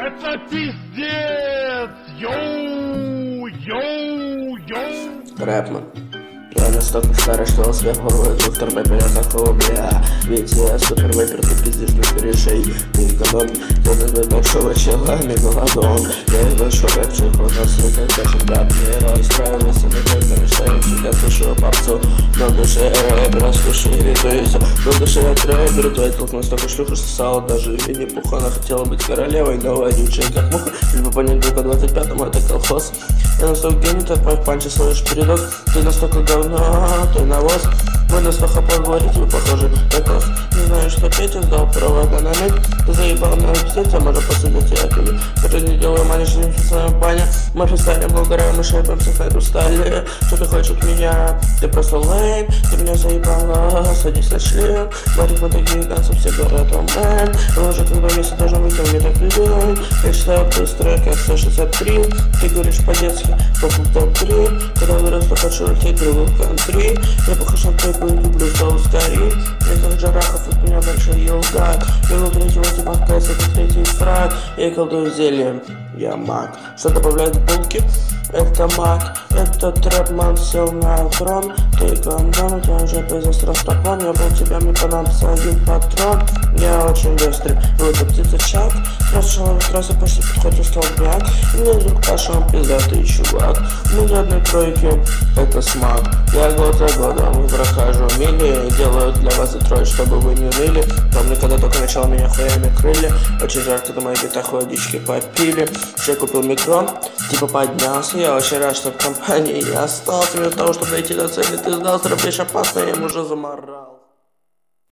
Это пиздец! Йоу! Рэпман. Я настолько старый, что успех ворует доктор Бэппер такого, бля. Ведь я супер вайпер, ты пиздишь на перешей. Мегалон, я из большого чела, мегалодон. Я из большого рэпчика, у нас это даже брат. Я расстраиваюсь, на это решаю, всегда слушаю попсу. Но душе рэпера, слушай, ритуюсь. Но душе рэпера, твой толк настолько шлюха, что сало даже и не пуха. Она хотела быть королевой, но вонючая как муха. Либо понять, только 25-му это колхоз. Я настолько гений, так по панчи слышишь передок. Ты настолько говно, ты навоз. Мы настолько поговорить, вы похожи на кос. Не знаю, что Петя сдал провода на медь. Ты заебал на пиздец, а может посадить я пили. Который не делаю манишь в своем бане. Мы фристайлим, благодаря мы шейпаемся на эту стали. Что ты хочешь от меня? Ты просто лейм, ты меня заебала. Садись на член. Варик мы такие танцы, все говорят, о мэн. Ложек в два месяца должен выйти, мне так любим. Я считаю быстро, как 163. Ты говоришь по-детски, попу топ-3. Когда вырасту, хочу лететь в другую кантри. Я похож на твой люблю соус карри. Я как Джарахов, от меня большой елгак. Я внутри третьего типа кайс, это третий фраг. Я колдую зельем, я маг. Что добавляет в булки? Это маг. Этот рэпман сел на трон. Ты гондон, у тебя уже произнес растопон. Я был тебя, мне понадобился один патрон. Я очень быстрый, вот птица чак. Красочного трассы почти подходит столбняк. Мне друг Паша, он пиздатый чувак. Мы ни одной тройки, это смак. Я год за годом прохожу мили. Делаю для вас и трое, чтобы вы не ныли. Помню, когда только начало меня хуями крылья. Очень жарко, до моей бита водички попили. Я купил микрон, типа поднялся. Я очень рад, что в компании я остался. Вместо того, чтобы дойти до цели, ты сдался, рэпишь опасно, я им уже заморал.